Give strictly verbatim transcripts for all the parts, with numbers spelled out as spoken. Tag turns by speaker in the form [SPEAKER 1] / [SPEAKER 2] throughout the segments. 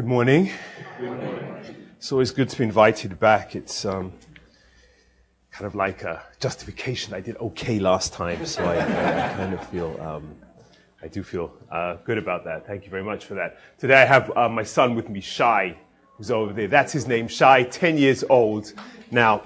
[SPEAKER 1] Good morning. Good morning. It's always good to be invited back. It's um, kind of like a justification. I did okay last time, so I, I kind of feel, um, I do feel uh, good about that. Thank you very much for that. Today I have uh, my son with me, Shai, who's over there. That's his name, Shai, ten years old. Now,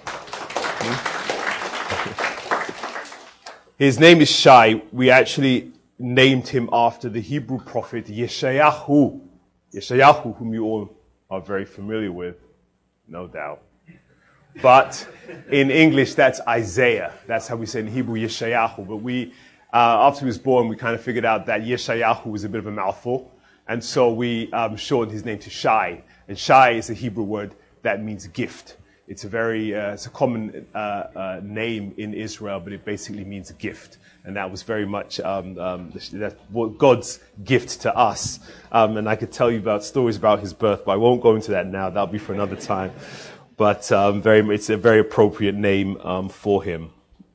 [SPEAKER 1] his name is Shai. We actually named him after the Hebrew prophet Yeshayahu. Yeshayahu, whom you all are very familiar with, no doubt. But in English, that's Isaiah. That's how we say in Hebrew, Yeshayahu. But we, uh, after he was born, we kind of figured out that Yeshayahu was a bit of a mouthful. And so we um, shortened his name to Shai. And Shai is a Hebrew word that means gift. It's a very, uh, it's a common uh, uh, name in Israel, but it basically means gift. And that was very much um, um, that's God's gift to us. Um, and I could tell you about stories about his birth, but I won't go into that now. That'll be for another time. But um, very, it's a very appropriate name um, for him.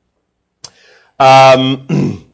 [SPEAKER 1] Um,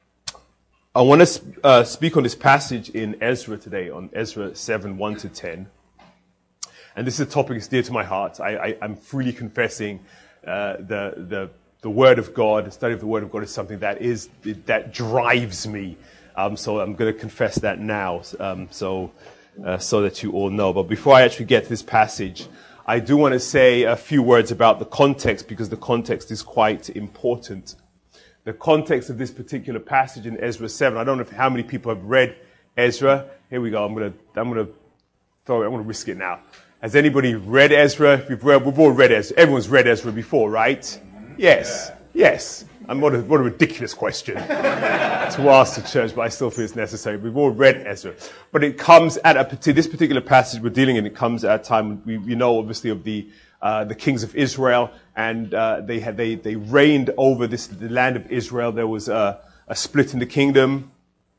[SPEAKER 1] I want to uh, speak on this passage in Ezra today, on Ezra seven, one to ten. And this is a topic that's dear to my heart. I, I, I'm freely confessing uh, the the the Word of God. The study of the Word of God is something that is that drives me. Um, so I'm going to confess that now, um, so uh, so that you all know. But before I actually get to this passage, I do want to say a few words about the context, because the context is quite important. The context of this particular passage in Ezra seven. I don't know if, how many people have read Ezra. Here we go. I'm going to I'm going to throw it. I'm going to risk it now. Has anybody read Ezra? We've, read, we've all read Ezra. Everyone's read Ezra before, right? Yes. Yes. And what a, what a ridiculous question to ask the church, but I still feel it's necessary. We've all read Ezra. But it comes at a, this particular passage we're dealing in, it comes at a time, we, we know obviously of the, uh, the kings of Israel, and, uh, they had, they, they reigned over this, the land of Israel. There was a, a split in the kingdom.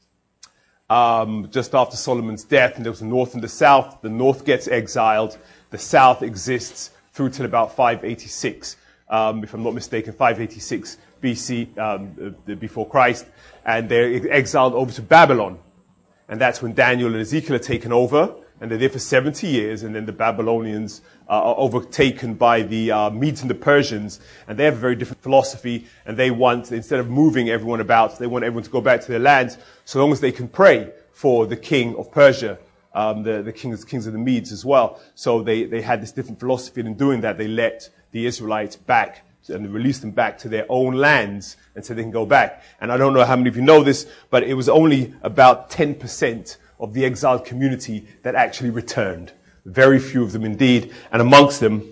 [SPEAKER 1] Um, just after Solomon's death, and there was the north and the south. The north gets exiled. The south exists through till about five eighty-six, um, if I'm not mistaken, five eighty-six B C, um, uh, before Christ. And they're exiled over to Babylon. And that's when Daniel and Ezekiel are taken over. And they're there for seventy years. And then the Babylonians uh, are overtaken by the uh, Medes and the Persians. And they have a very different philosophy. And they want, instead of moving everyone about, they want everyone to go back to their lands, so long as they can pray for the king of Persia, um, the, the kings, kings of the Medes as well. So they, they had this different philosophy. And in doing that, they let the Israelites back and released them back to their own lands, and so they can go back. And I don't know how many of you know this, but it was only about ten percent of the exiled community that actually returned. Very few of them indeed. And amongst them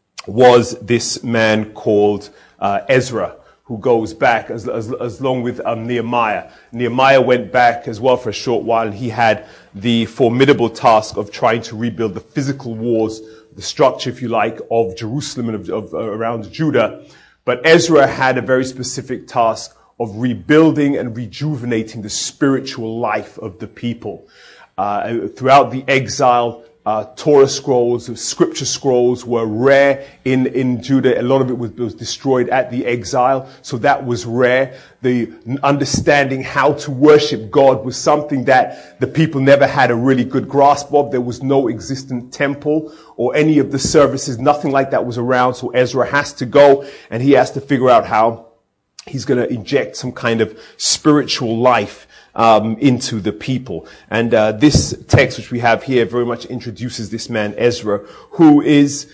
[SPEAKER 1] was this man called uh, Ezra, who goes back as, as, as long with um, Nehemiah. Nehemiah went back as well for a short while, and he had the formidable task of trying to rebuild the physical walls, the structure, if you like, of Jerusalem and of, of uh, around Judah. But Ezra had a very specific task of rebuilding and rejuvenating the spiritual life of the people. Uh, throughout the exile, uh, Torah scrolls, scripture scrolls were rare in, in Judah. A lot of it was, was destroyed at the exile, so that was rare. The understanding how to worship God was something that the people never had a really good grasp of. There was no existent temple or any of the services, nothing like that was around, so Ezra has to go and he has to figure out how he's going to inject some kind of spiritual life um, into the people. And uh, this text which we have here very much introduces this man Ezra, who is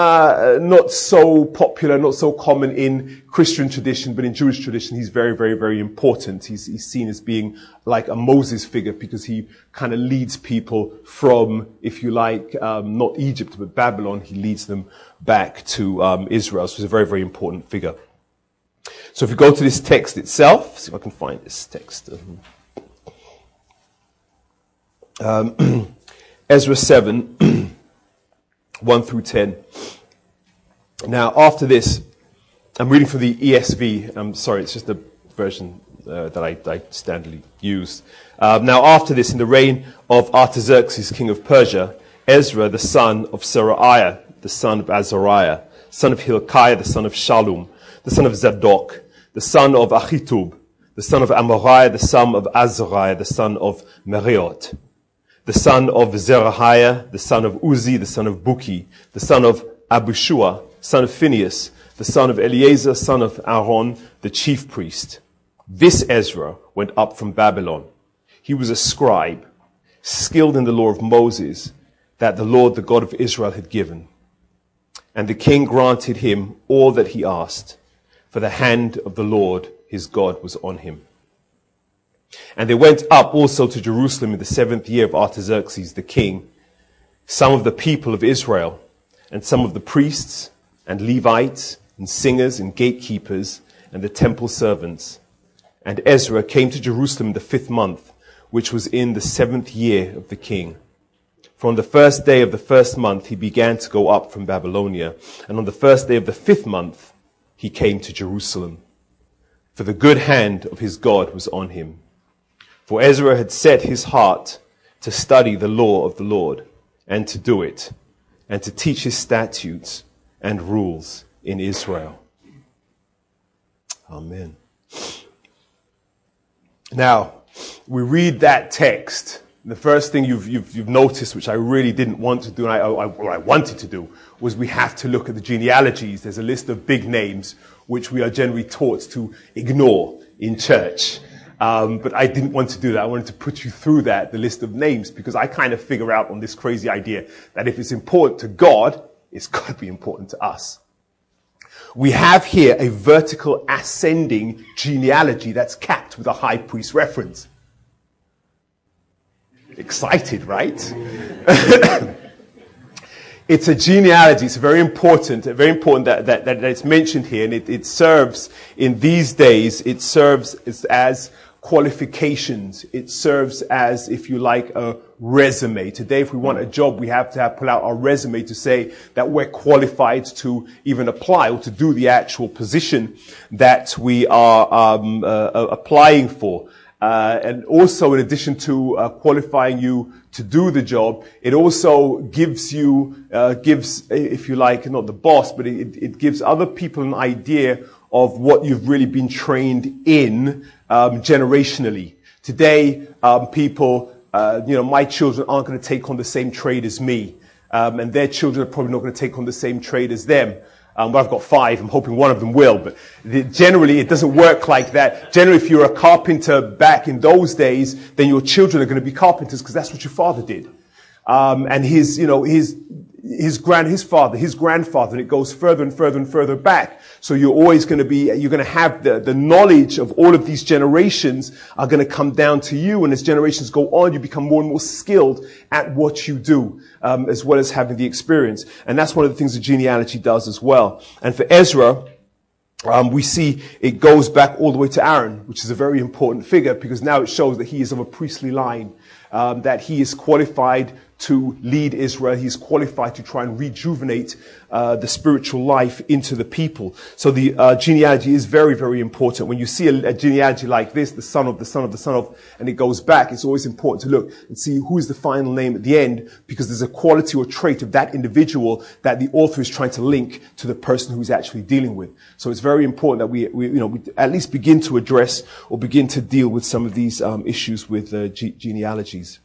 [SPEAKER 1] uh not so popular, not so common in Christian tradition, but in Jewish tradition he's very, very, very important. He's, he's seen as being like a Moses figure, because he kind of leads people from, if you like, um, not Egypt, but Babylon. He leads them back to um, Israel. So he's a very, very important figure. So if we go to this text itself, see if I can find this text. Um, Ezra seven, one through ten. Now, after this, I'm reading from the E S V. I'm sorry, it's just the version uh, that I, I standardly use. Um, now, after this, in the reign of Artaxerxes, king of Persia, Ezra, the son of Seraiah, the son of Azariah, son of Hilkiah, the son of Shallum, the son of Zadok, the son of Achitub, the son of Amariah, the son of Azariah, the son of Meriot, the son of Zerahiah, the son of Uzi, the son of Buki, the son of Abishua, son of Phinehas, the son of Eleazar, son of Aaron, the chief priest. This Ezra went up from Babylon. He was a scribe, skilled in the law of Moses, that the Lord, the God of Israel, had given. And the king granted him all that he asked, for the hand of the Lord his God was on him. And they went up also to Jerusalem in the seventh year of Artaxerxes the king, some of the people of Israel, and some of the priests and Levites and singers and gatekeepers and the temple servants. And Ezra came to Jerusalem in the fifth month, which was in the seventh year of the king. For on the first day of the first month he began to go up from Babylonia, and on the first day of the fifth month he came to Jerusalem. For the good hand of his God was on him. For Ezra had set his heart to study the law of the Lord, and to do it, and to teach his statutes and rules in Israel. Amen. Now, we read that text. The first thing you've, you've, you've noticed, which I really didn't want to do, and I, I, what I wanted to do, was we have to look at the genealogies. There's a list of big names, which we are generally taught to ignore in church. Um, but I didn't want to do that. I wanted to put you through that, the list of names, because I kind of figure out on this crazy idea that if it's important to God, it's got to be important to us. We have here a vertical ascending genealogy that's capped with a high priest reference. Excited, right? It's a genealogy. It's very important, very important that, that, that it's mentioned here. And it, it serves, in these days, it serves as, as qualifications. It serves as, if you like, a resume. Today, if we want a job, we have to have, pull out our resume to say that we're qualified to even apply or to do the actual position that we are um, uh, applying for. Uh, and also, in addition to uh, qualifying you to do the job, it also gives you, uh, gives, if you like, not the boss, but it, it gives other people an idea of what you've really been trained in um, generationally. Today, um, people, uh, you know, my children aren't going to take on the same trade as me, um, and their children are probably not going to take on the same trade as them. Um, but I've got five. I'm hoping one of them will. But the, generally, it doesn't work like that. Generally, if you're a carpenter back in those days, then your children are going to be carpenters because that's what your father did. Um, and his, you know, his, his grand, his father, his grandfather, and it goes further and further and further back. So you're always going to be, you're going to have the, the knowledge of all of these generations are going to come down to you. And as generations go on, you become more and more skilled at what you do, um, as well as having the experience. And that's one of the things the genealogy does as well. And for Ezra, Um, we see it goes back all the way to Aaron, which is a very important figure because now it shows that he is of a priestly line, um, that he is qualified to lead Israel. He's qualified to try and rejuvenate uh, the spiritual life into the people. So the uh, genealogy is very, very important. When you see a, a genealogy like this, the son of the son of the son of, and it goes back, it's always important to look and see who is the final name at the end, because there's a quality or trait of that individual that the author is trying to link to the person who's actually dealing with. So it's very important that we, we you know, we at least begin to address or begin to deal with some of these um, issues with uh, ge- genealogies.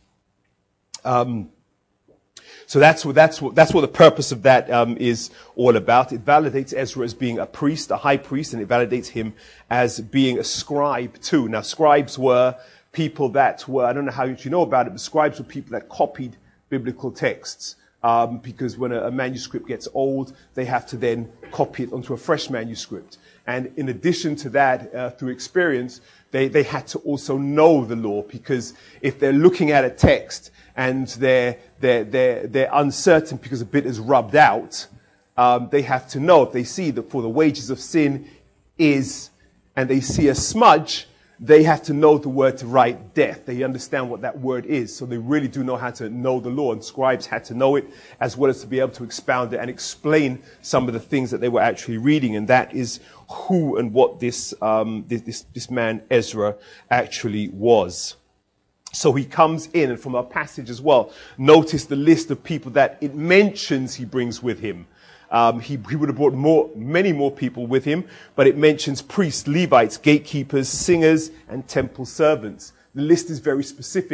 [SPEAKER 1] Um, So that's what, that's what, that's what the purpose of that, um, is all about. It validates Ezra as being a priest, a high priest, and it validates him as being a scribe too. Now, scribes were people that were, I don't know how much you know about it, but scribes were people that copied biblical texts. Um, because when a, a manuscript gets old, they have to then copy it onto a fresh manuscript. And in addition to that, uh, through experience, they, they had to also know the law, because if they're looking at a text and they're, they're, they're, they're uncertain because a bit is rubbed out, um, they have to know. If they see that for the wages of sin is, and they see a smudge, they have to know the word to write death. They understand what that word is. So they really do know how to know the law. And scribes had to know it, as well as to be able to expound it and explain some of the things that they were actually reading. And that is who and what this, um, this, this, this man Ezra actually was. So he comes in, and from our passage as well, notice the list of people that it mentions he brings with him. Um, he, he would have brought more, many more people with him, but it mentions priests, Levites, gatekeepers, singers, and temple servants. The list is very specific.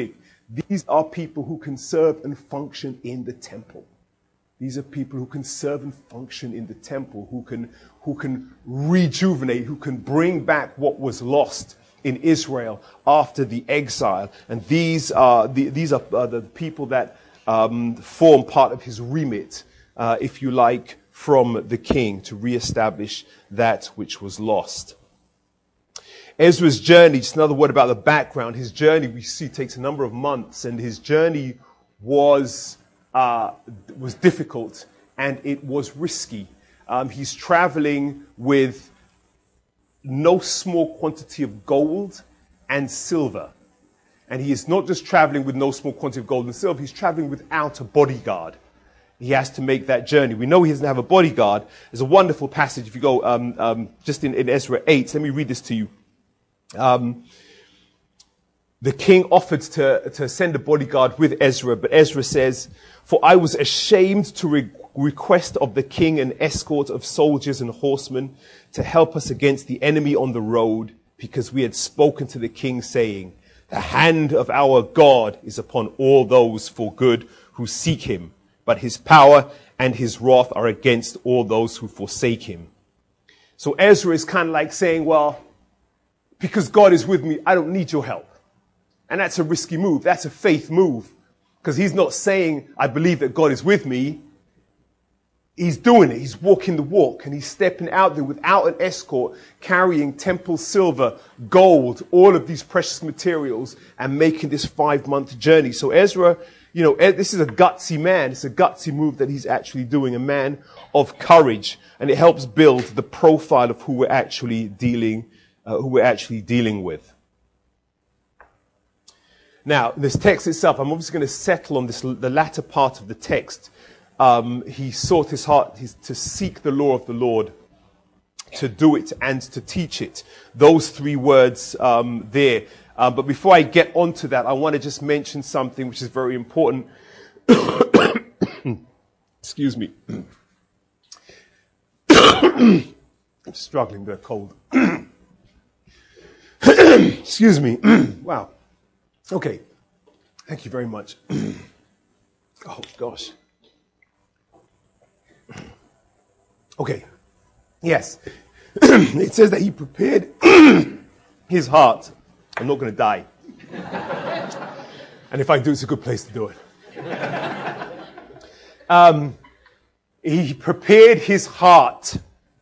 [SPEAKER 1] These are people who can serve and function in the temple. These are people who can serve and function in the temple, who can, who can rejuvenate, who can bring back what was lost in Israel after the exile. And these are the, these are uh, the people that um, form part of his remit, uh, if you like, from the king to reestablish that which was lost. Ezra's journey, just another word about the background. His journey, we see, takes a number of months, and his journey was uh, was difficult and it was risky. Um, he's traveling with no small quantity of gold and silver. And he is not just traveling with no small quantity of gold and silver, he's traveling without a bodyguard. He has to make that journey. We know he doesn't have a bodyguard. There's a wonderful passage, if you go um, um, just in, in Ezra eight, let me read this to you. Um, the king offered to, to send a bodyguard with Ezra, but Ezra says, "For I was ashamed to re- request of the king an escort of soldiers and horsemen to help us against the enemy on the road, because we had spoken to the king, saying, the hand of our God is upon all those for good who seek him, but his power and his wrath are against all those who forsake him." So Ezra is kind of like saying, well, because God is with me, I don't need your help. And that's a risky move. That's a faith move. Because he's not saying, I believe that God is with me. He's doing it. He's walking the walk, and he's stepping out there without an escort, carrying temple silver, gold, all of these precious materials, and making this five-month journey. So Ezra, you know, this is a gutsy man. It's a gutsy move that he's actually doing, a man of courage, and it helps build the profile of who we're actually dealing, uh, who we're actually dealing with. Now, this text itself, I'm obviously going to settle on this, the latter part of the text. Um, he sought his heart his, to seek the law of the Lord, to do it and to teach it. Those three words um, there. Um, but before I get onto that, I want to just mention something which is very important. Excuse me. I'm struggling with a cold. Excuse me. Wow. Okay. Thank you very much. Oh, gosh. Okay. Yes. It says that he prepared his heart. I'm not going to die. And if I do, it's a good place to do it. Um, he prepared his heart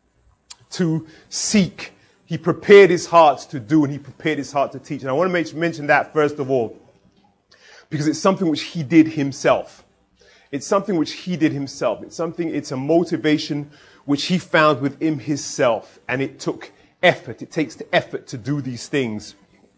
[SPEAKER 1] to seek. He prepared his heart to do, and he prepared his heart to teach. And I want to mention that first of all, because it's something which he did himself. It's something which he did himself. It's something, it's a motivation which he found within himself. And it took effort. It takes the effort to do these things.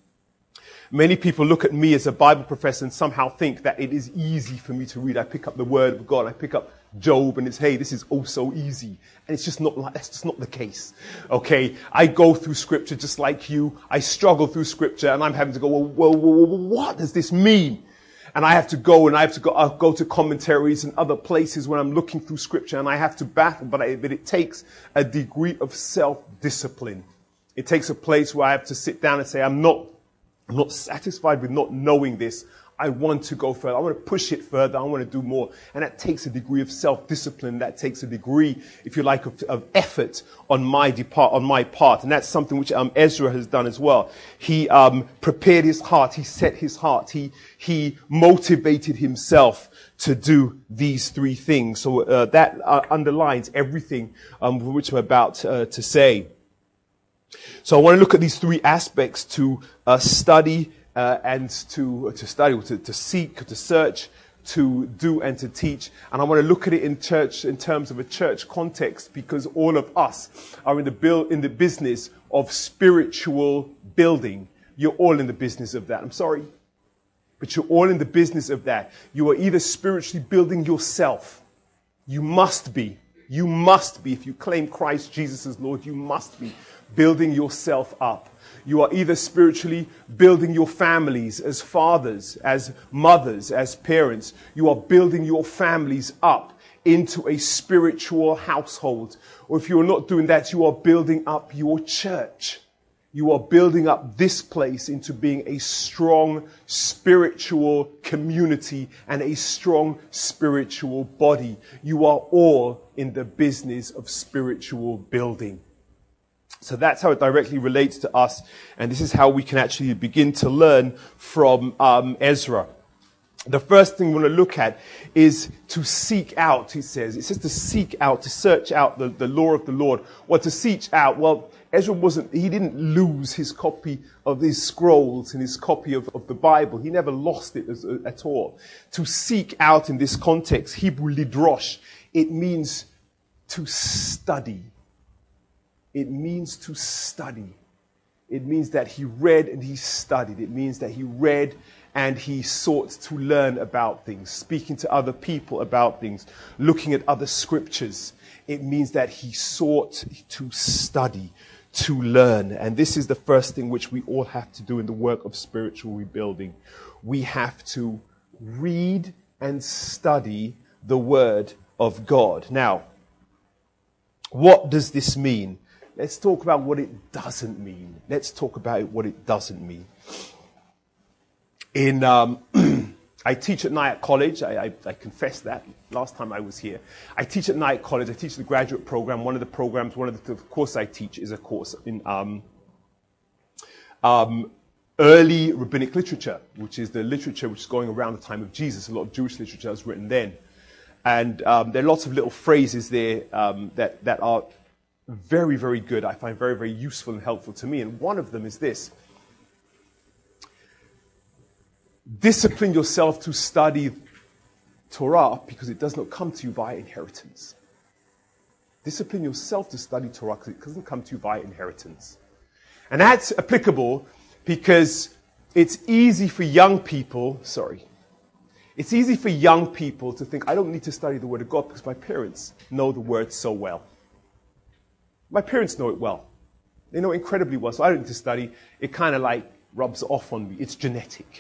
[SPEAKER 1] Many people look at me as a Bible professor and somehow think that it is easy for me to read. I pick up the Word of God. I pick up Job, and it's, hey, this is oh so easy. And it's just not like, that's just not the case. Okay. I go through scripture just like you. I struggle through scripture, and I'm having to go, well, well, well, well what does this mean? And I have to go and I have to go, I'll go to commentaries and other places when I'm looking through scripture, and I have to battle, but, I, but it takes a degree of self-discipline. It takes a place where I have to sit down and say, I'm not, I'm not satisfied with not knowing this. I want to go further. I want to push it further. I want to do more. And that takes a degree of self-discipline. That takes a degree, if you like, of, of effort on my depart, on my part. And that's something which um, Ezra has done as well. He um, prepared his heart. He set his heart. He he motivated himself to do these three things. So uh, that uh, underlines everything um, which I'm about uh, to say. So I want to look at these three aspects to uh, study. Uh, and to to study, to, to seek, to search, to do, and to teach. And I want to look at it in church, in terms of a church context, because all of us are in the build, in the business of spiritual building. You're all in the business of that. I'm sorry, but you're all in the business of that. You are either spiritually building yourself. You must be. You must be. If you claim Christ Jesus as Lord, you must be building yourself up. You are either spiritually building your families as fathers, as mothers, as parents. You are building your families up into a spiritual household. Or if you are not doing that, you are building up your church. You are building up this place into being a strong spiritual community and a strong spiritual body. You are all in the business of spiritual building. So that's how it directly relates to us. And this is how we can actually begin to learn from um, Ezra. The first thing we want to look at is to seek out, he says. It says to seek out, to search out the, the law of the Lord. What to seek out? Well, Ezra wasn't, he didn't lose his copy of his scrolls and his copy of, of the Bible. He never lost it as, at all. To seek out in this context, Hebrew lidrosh, it means to study. It means to study. It means that he read and he studied. It means that he read and he sought to learn about things, speaking to other people about things, looking at other scriptures. It means that he sought to study, to learn. And this is the first thing which we all have to do in the work of spiritual rebuilding. We have to read and study the Word of God. Now, what does this mean? Let's talk about what it doesn't mean. Let's talk about what it doesn't mean. In, um, I teach at Nyack College. I, I, I confess that last time I was here. I teach at Nyack College. I teach the graduate program. One of the programs, one of the, the course I teach is a course in um, um, early rabbinic literature, which is the literature which is going around the time of Jesus. A lot of Jewish literature was written then. And um, there are lots of little phrases there um, that, that are very, very good. I find very, very useful and helpful to me. And one of them is this. Discipline yourself to study Torah because it does not come to you via inheritance. Discipline yourself to study Torah because it doesn't come to you via inheritance. And that's applicable because it's easy for young people, sorry, it's easy for young people to think, I don't need to study the Word of God because my parents know the Word so well. My parents know it well. They know it incredibly well, so I don't need to study. It kind of like rubs off on me. It's genetic.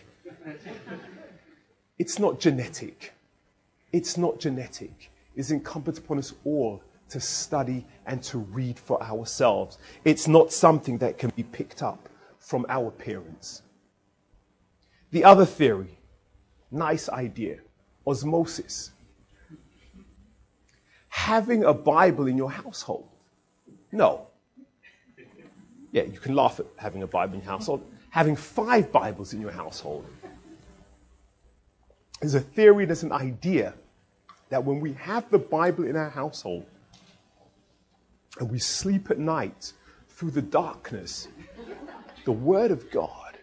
[SPEAKER 1] It's not genetic. It's not genetic. It's incumbent upon us all to study and to read for ourselves. It's not something that can be picked up from our parents. The other theory, nice idea, osmosis. Having a Bible in your household. No. Yeah, you can laugh at having a Bible in your household. Having five Bibles in your household. There's a theory, there's an idea that when we have the Bible in our household and we sleep at night through the darkness, the Word of God,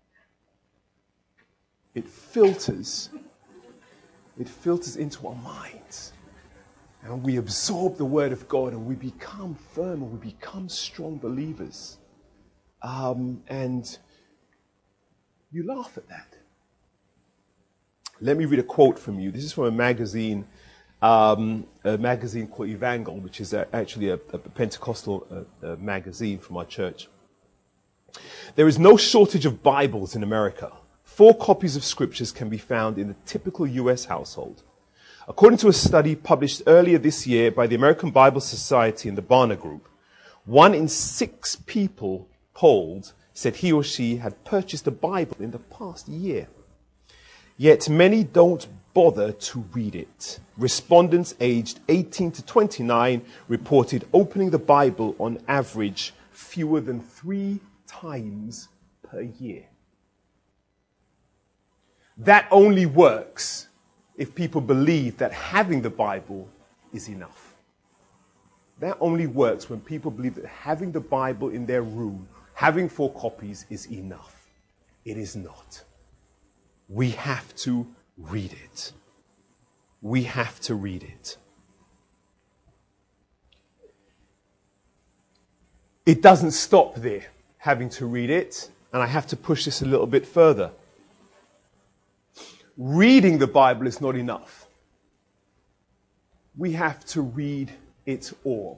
[SPEAKER 1] it filters, it filters into our minds. And we absorb the Word of God and we become firm and we become strong believers. Um, and you laugh at that. Let me read a quote from you. This is from a magazine, um, a magazine called Evangel, which is a, actually a, a Pentecostal uh, uh, magazine from our church. There is no shortage of Bibles in America. Four copies of scriptures can be found in the typical U S household. According to a study published earlier this year by the American Bible Society and the Barna Group, one in six people polled said he or she had purchased a Bible in the past year. Yet many don't bother to read it. Respondents aged eighteen to twenty-nine reported opening the Bible on average fewer than three times per year. That only works if people believe that having the Bible is enough. That only works when people believe that having the Bible in their room, having four copies, is enough. It is not. We have to read it. We have to read it. It doesn't stop there, having to read it, and I have to push this a little bit further. Reading the Bible is not enough. We have to read it all.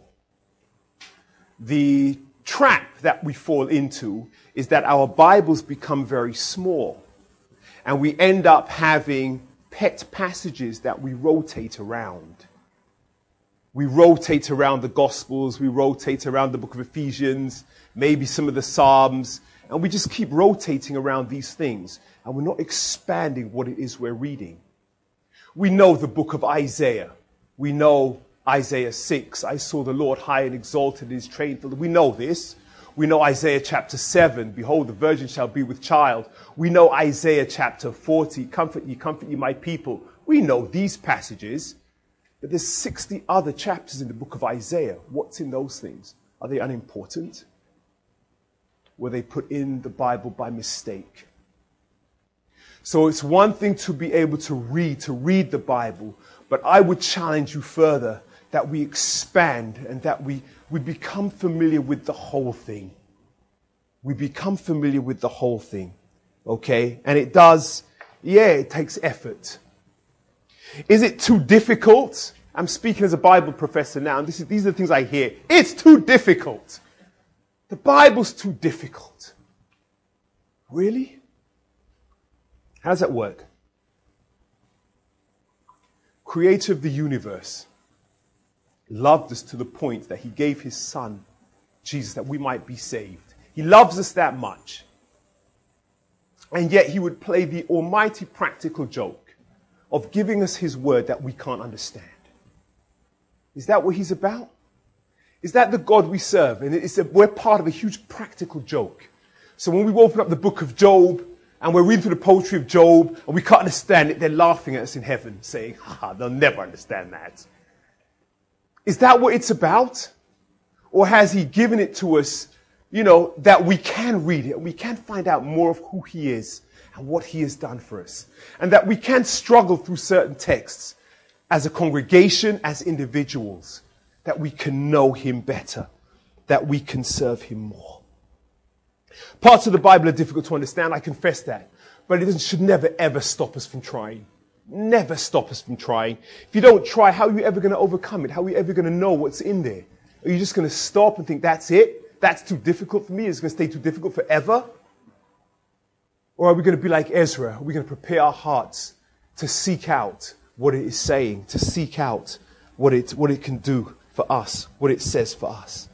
[SPEAKER 1] The trap that we fall into is that our Bibles become very small. And we end up having pet passages that we rotate around. We rotate around the Gospels, we rotate around the book of Ephesians, maybe some of the Psalms, and we just keep rotating around these things, and we're not expanding what it is we're reading. We know the book of Isaiah. We know Isaiah six, I saw the Lord high and exalted in his train. We know this. We know Isaiah chapter seven, behold, the virgin shall be with child. We know Isaiah chapter forty, comfort ye, comfort ye, my people. We know these passages, but there's sixty other chapters in the book of Isaiah. What's in those things? Are they unimportant? Were they put in the Bible by mistake? So it's one thing to be able to read, to read the Bible, but I would challenge you further that we expand and that we, we become familiar with the whole thing. We become familiar with the whole thing. Okay? And it does, yeah, it takes effort. Is it too difficult? I'm speaking as a Bible professor now, and this is, these are the things I hear. It's too difficult. The Bible's too difficult. Really? How does that work? Creator of the universe loved us to the point that he gave his son, Jesus, that we might be saved. He loves us that much. And yet he would play the almighty practical joke of giving us his word that we can't understand. Is that what he's about? Is that the God we serve? And it's a, we're part of a huge practical joke. So when we open up the book of Job and we're reading through the poetry of Job and we can't understand it, they're laughing at us in heaven saying, ha, they'll never understand that. Is that what it's about? Or has he given it to us, you know, that we can read it and we can find out more of who he is and what he has done for us? And that we can struggle through certain texts as a congregation, as individuals, that we can know him better, that we can serve him more. Parts of the Bible are difficult to understand, I confess that. But it should never, ever stop us from trying. Never stop us from trying. If you don't try, how are you ever going to overcome it? How are you ever going to know what's in there? Are you just going to stop and think, that's it? That's too difficult for me? It's going to stay too difficult forever? Or are we going to be like Ezra? Are we going to prepare our hearts to seek out what it is saying, to seek out what it, what it can do for us, what it says for us?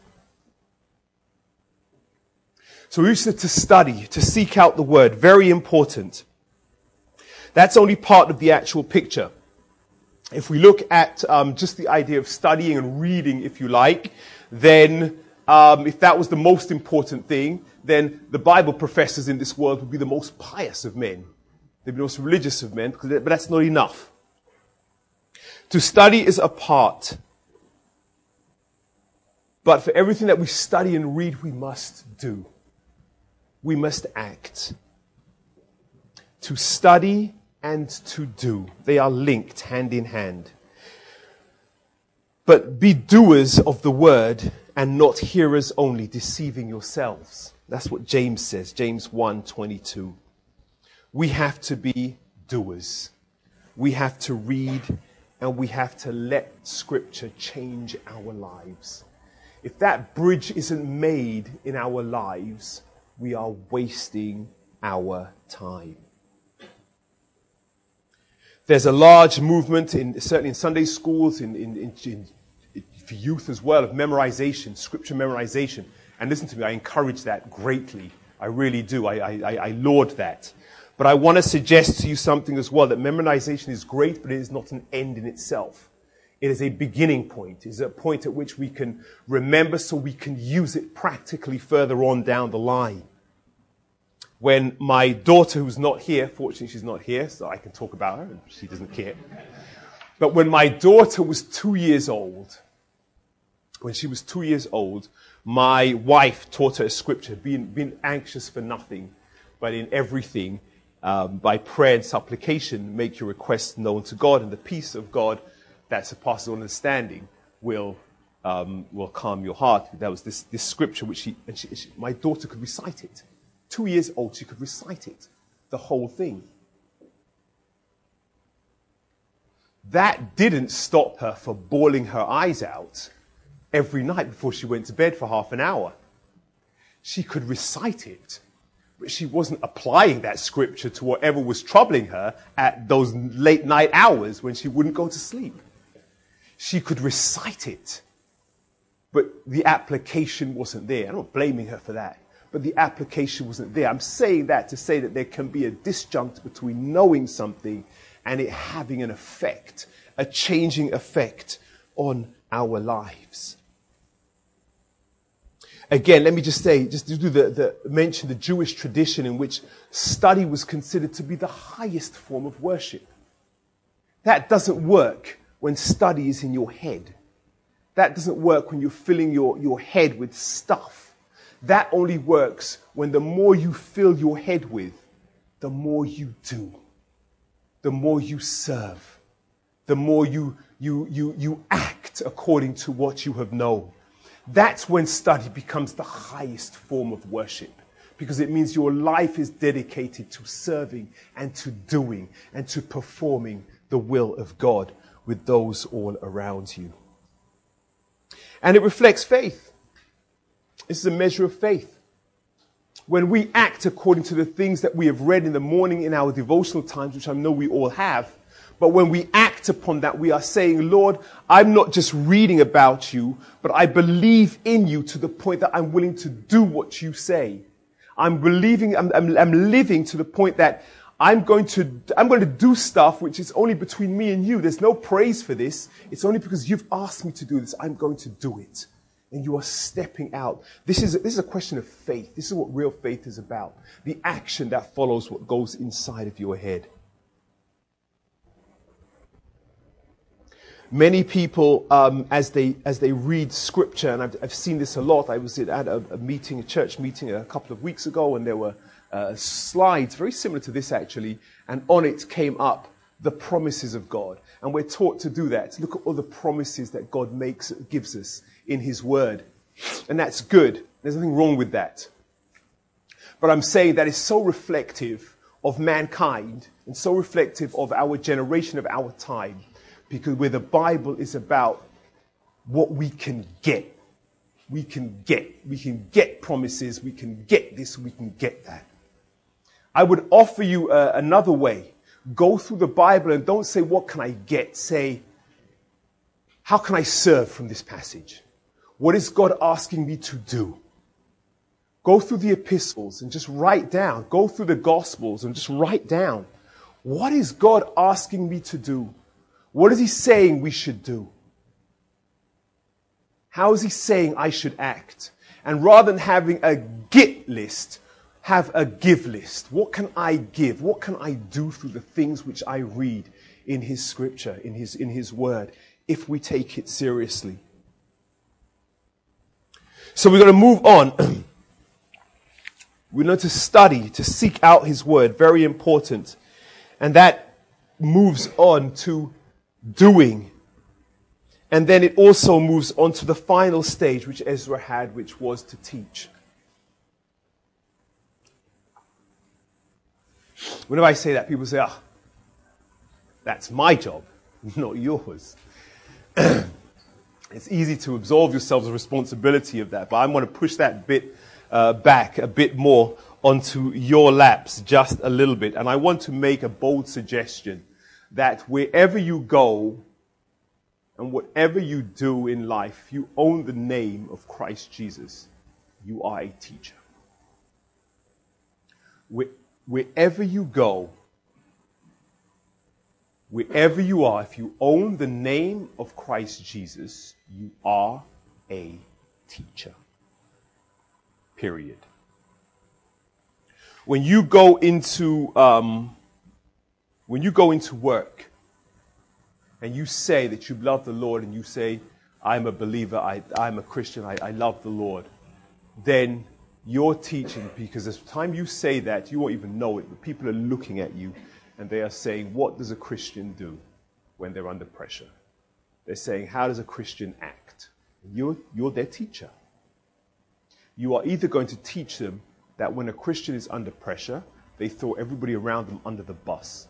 [SPEAKER 1] So we used to study, to seek out the word. Very important. That's only part of the actual picture. If we look at um, just the idea of studying and reading, if you like, then um, if that was the most important thing, then the Bible professors in this world would be the most pious of men. They'd be the most religious of men, but that's not enough. To study is a part. But for everything that we study and read, we must do. We must act. To study and to do. They are linked hand in hand. But be doers of the word and not hearers only, deceiving yourselves. That's what James says, James one twenty-two. We have to be doers. We have to read and we have to let Scripture change our lives. If that bridge isn't made in our lives, we are wasting our time. There's a large movement, in, certainly in Sunday schools, in, in, in, in for youth as well, of memorization, scripture memorization. And listen to me, I encourage that greatly. I really do. I, I, I laud that. But I want to suggest to you something as well, that memorization is great, but it is not an end in itself. It is a beginning point. It is a point at which we can remember so we can use it practically further on down the line. When my daughter, who's not here, fortunately she's not here, so I can talk about her, and she doesn't care. But when my daughter was two years old, when she was two years old, my wife taught her a scripture, being, being anxious for nothing, but in everything, um, by prayer and supplication, make your requests known to God, and the peace of God that surpasses all understanding will um, will calm your heart. That was this, this scripture which she, and she, she, my daughter could recite it. Two years old, she could recite it, the whole thing. That didn't stop her from bawling her eyes out every night before she went to bed for half an hour. She could recite it, but she wasn't applying that scripture to whatever was troubling her at those late night hours when she wouldn't go to sleep. She could recite it, but the application wasn't there. I'm not blaming her for that, but the application wasn't there. I'm saying that to say that there can be a disjunct between knowing something and it having an effect, a changing effect on our lives. Again, let me just say, just to do the, the mention the Jewish tradition in which study was considered to be the highest form of worship. That doesn't work when study is in your head. That doesn't work when you're filling your, your head with stuff. That only works when the more you fill your head with, the more you do, the more you serve, the more you, you, you, you act according to what you have known. That's when study becomes the highest form of worship, because it means your life is dedicated to serving and to doing and to performing the will of God with those all around you. And it reflects faith. This is a measure of faith. When we act according to the things that we have read in the morning in our devotional times, which I know we all have, but when we act upon that, we are saying, Lord, I'm not just reading about you, but I believe in you to the point that I'm willing to do what you say. I'm believing, I'm, I'm, I'm living to the point that I'm going to, I'm going to do stuff which is only between me and you. There's no praise for this. It's only because you've asked me to do this. I'm going to do it. And you are stepping out. This is, this is a question of faith. This is what real faith is about. The action that follows what goes inside of your head. Many people, um, as they as they read scripture, and I've, I've seen this a lot. I was at a, a meeting, a church meeting a couple of weeks ago, and there were uh, slides very similar to this actually, and on it came up the promises of God. And we're taught to do that, to look at all the promises that God makes, gives us in his word. And that's good. There's nothing wrong with that. But I'm saying that is so reflective of mankind and so reflective of our generation, of our time. Because where the Bible is about what we can get. We can get. We can get promises. We can get this. We can get that. I would offer you uh, another way. Go through the Bible and don't say, what can I get? Say, how can I serve from this passage? What is God asking me to do? Go through the epistles and just write down. Go through the Gospels and just write down. What is God asking me to do? What is he saying we should do? How is he saying I should act? And rather than having a get list, have a give list. What can I give? What can I do through the things which I read in his scripture, in his, in his word, if we take it seriously? So we're going to move on. We're going to study, to seek out his word. Very important. And that moves on to doing. And then it also moves on to the final stage which Ezra had, which was to teach. Whenever I say that, people say, ah, that's my job, not yours. It's easy to absolve yourselves of responsibility of that, but I want to push that bit uh, back a bit more onto your laps just a little bit. And I want to make a bold suggestion that wherever you go and whatever you do in life, you own the name of Christ Jesus. You are a teacher. Where, wherever you go, wherever you are, if you own the name of Christ Jesus, you are a teacher. Period. When you go into um, when you go into work and you say that you love the Lord and you say, I'm a believer, I, I'm a Christian, I, I love the Lord, then you're teaching, because the time you say that, you won't even know it, but people are looking at you and they are saying, what does a Christian do when they're under pressure? They're saying, how does a Christian act? You're, you're their teacher. You are either going to teach them that when a Christian is under pressure, they throw everybody around them under the bus.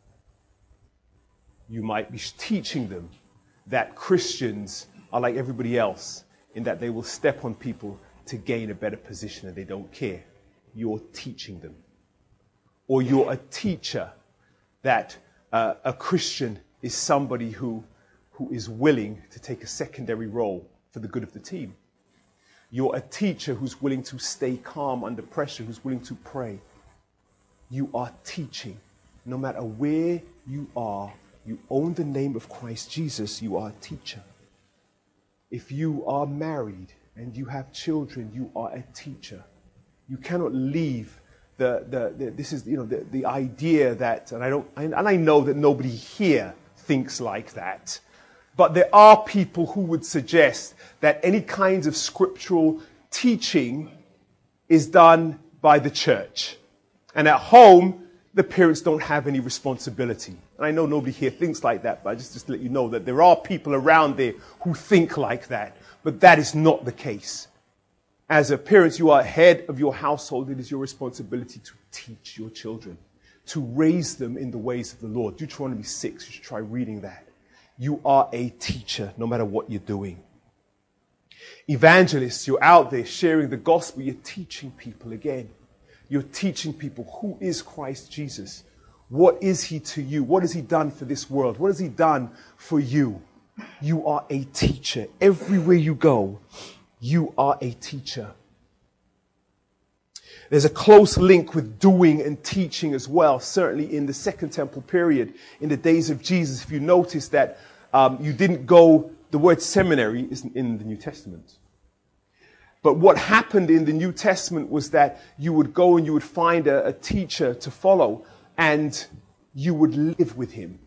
[SPEAKER 1] You might be teaching them that Christians are like everybody else in that they will step on people to gain a better position and they don't care. You're teaching them. Or you're a teacher that uh, a Christian is somebody who, who is willing to take a secondary role for the good of the team. You're a teacher who's willing to stay calm under pressure, who's willing to pray. You are teaching. No matter where you are, you own the name of Christ Jesus, you are a teacher. If you are married and you have children, you are a teacher. You cannot leave the, the, the this is, you know, the, the idea that, and I don't, and I know that nobody here thinks like that, but there are people who would suggest that any kinds of scriptural teaching is done by the church. And at home, the parents don't have any responsibility. And I know nobody here thinks like that, but I just, just to let you know that there are people around there who think like that. But that is not the case. As a parent, you are head of your household. It is your responsibility to teach your children, to raise them in the ways of the Lord. Deuteronomy six, you should try reading that. You are a teacher, no matter what you're doing. Evangelists, you're out there sharing the gospel. You're teaching people again. You're teaching people, who is Christ Jesus? What is he to you? What has he done for this world? What has he done for you? You are a teacher. Everywhere you go, you are a teacher. There's a close link with doing and teaching as well. Certainly in the Second Temple period, in the days of Jesus, if you notice that um, you didn't go, the word seminary isn't in the New Testament. But what happened in the New Testament was that you would go and you would find a, a teacher to follow, and you would live with him.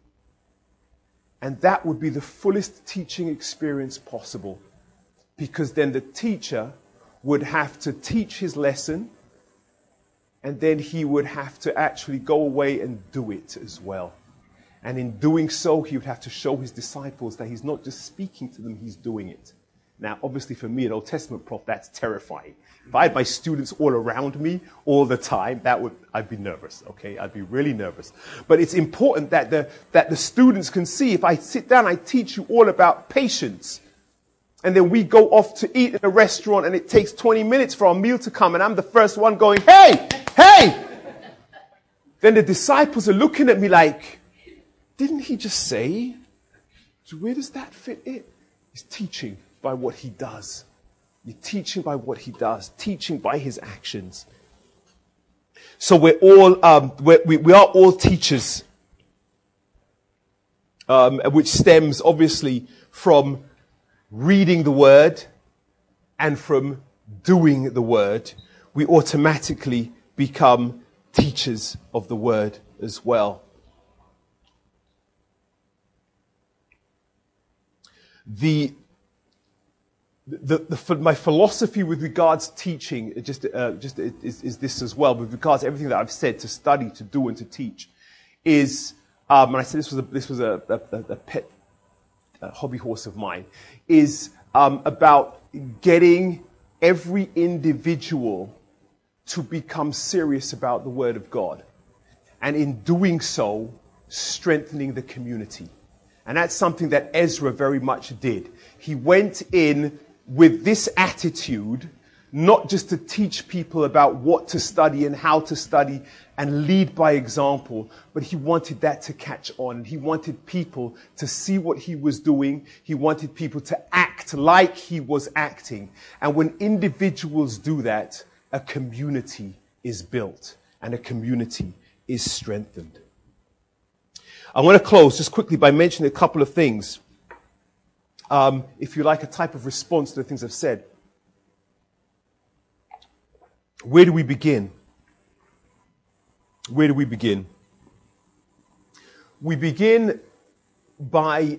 [SPEAKER 1] And that would be the fullest teaching experience possible, because then the teacher would have to teach his lesson, and then he would have to actually go away and do it as well. And in doing so, he would have to show his disciples that he's not just speaking to them, he's doing it. Now, obviously for me, an Old Testament prof, that's terrifying. If I had my students all around me all the time, that would, I'd be nervous, okay? I'd be really nervous. But it's important that the, that the students can see, if I sit down, I teach you all about patience, and then we go off to eat in a restaurant and it takes twenty minutes for our meal to come, and I'm the first one going, hey, hey! Then the disciples are looking at me like, didn't he just say? So where does that fit in? He's teaching by what he does. You're teaching by what he does, teaching by his actions. So we're all, um, we're, we, we are all teachers, um, which stems obviously from reading the word and from doing the word. We automatically become teachers of the word as well. The The, the, my philosophy with regards to teaching just, uh, just is, is this as well. With regards to everything that I've said, to study, to do, and to teach, is, um, and I said this was a, this was a, a, a pet a hobby horse of mine, is um, about getting every individual to become serious about the Word of God, and in doing so, strengthening the community. And that's something that Ezra very much did. He went in with this attitude, not just to teach people about what to study and how to study and lead by example, but he wanted that to catch on. He wanted people to see what he was doing. He wanted people to act like he was acting. And when individuals do that, a community is built and a community is strengthened. I want to close just quickly by mentioning a couple of things. Um, if you like, a type of response to the things I've said. Where do we begin? Where do we begin? We begin by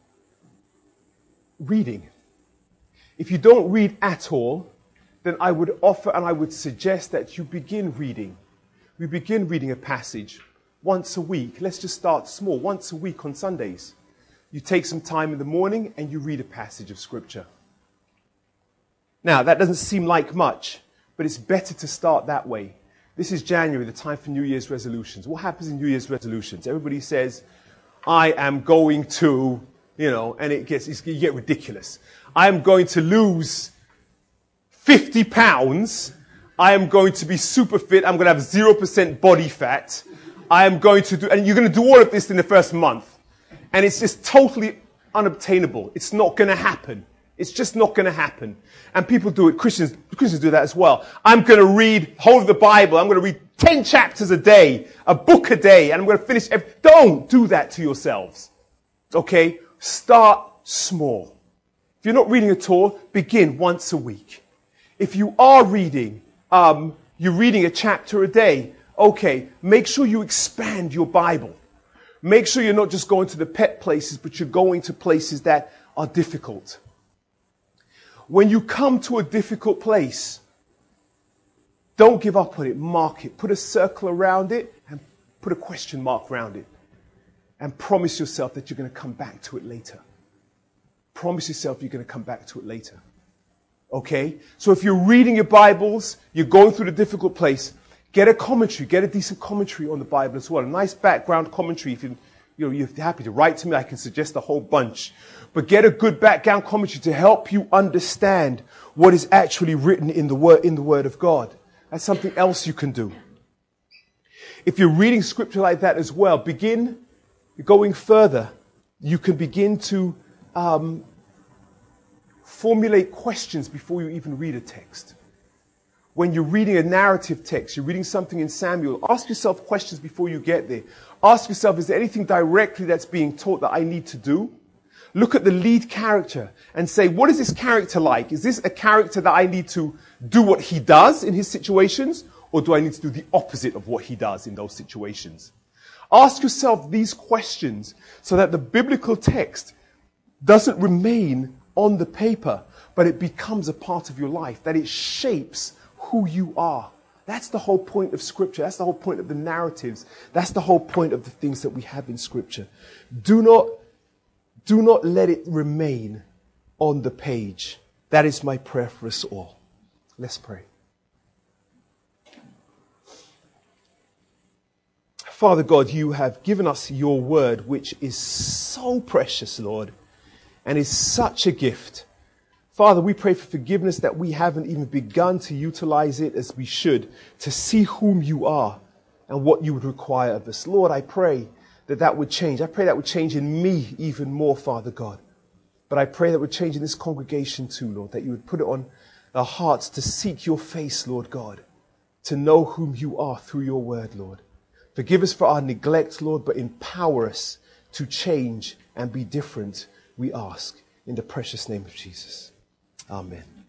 [SPEAKER 1] reading. If you don't read at all, then I would offer and I would suggest that you begin reading. We begin reading a passage once a week. Let's just start small. Once a week on Sundays. You take some time in the morning and you read a passage of Scripture. Now, that doesn't seem like much, but it's better to start that way. This is January, the time for New Year's resolutions. What happens in New Year's resolutions? Everybody says, I am going to, you know, and it gets, you get ridiculous. I am going to lose fifty pounds. I am going to be super fit. I'm going to have zero percent body fat. I am going to do, and you're going to do all of this in the first month. And it's just totally unobtainable. It's not going to happen. It's just not going to happen. And people do it. Christians, Christians do that as well. I'm going to read whole of the Bible. I'm going to read ten chapters a day, a book a day, and I'm going to finish every... Don't do that to yourselves. Okay? Start small. If you're not reading at all, begin once a week. If you are reading, um, you're reading a chapter a day, okay, make sure you expand your Bible. Make sure you're not just going to the pet places, but you're going to places that are difficult. When you come to a difficult place, don't give up on it. Mark it. Put a circle around it and put a question mark around it. And promise yourself that you're going to come back to it later. Promise yourself you're going to come back to it later. Okay? So if you're reading your Bibles, you're going through the difficult place, get a commentary. Get a decent commentary on the Bible as well. A nice background commentary. If you, you know, you're happy to write to me, I can suggest a whole bunch. But get a good background commentary to help you understand what is actually written in the word, in the Word of God. That's something else you can do. If you're reading scripture like that as well, begin going further. You can begin to um, formulate questions before you even read a text. When you're reading a narrative text, you're reading something in Samuel, ask yourself questions before you get there. Ask yourself, is there anything directly that's being taught that I need to do? Look at the lead character and say, what is this character like? Is this a character that I need to do what he does in his situations? Or do I need to do the opposite of what he does in those situations? Ask yourself these questions so that the biblical text doesn't remain on the paper, but it becomes a part of your life, that it shapes who you are. That's the whole point of Scripture. That's the whole point of the narratives. That's the whole point of the things that we have in Scripture. Do not Do not let it remain on the page. That is my prayer for us all. Let's pray. Father God, you have given us your word, which is so precious, Lord, and is such a gift. Father, we pray for forgiveness that we haven't even begun to utilize it as we should, to see whom you are and what you would require of us. Lord, I pray that that would change. I pray that would change in me even more, Father God. But I pray that would change in this congregation too, Lord, that you would put it on our hearts to seek your face, Lord God, to know whom you are through your word, Lord. Forgive us for our neglect, Lord, but empower us to change and be different, we ask, in the precious name of Jesus. Amen.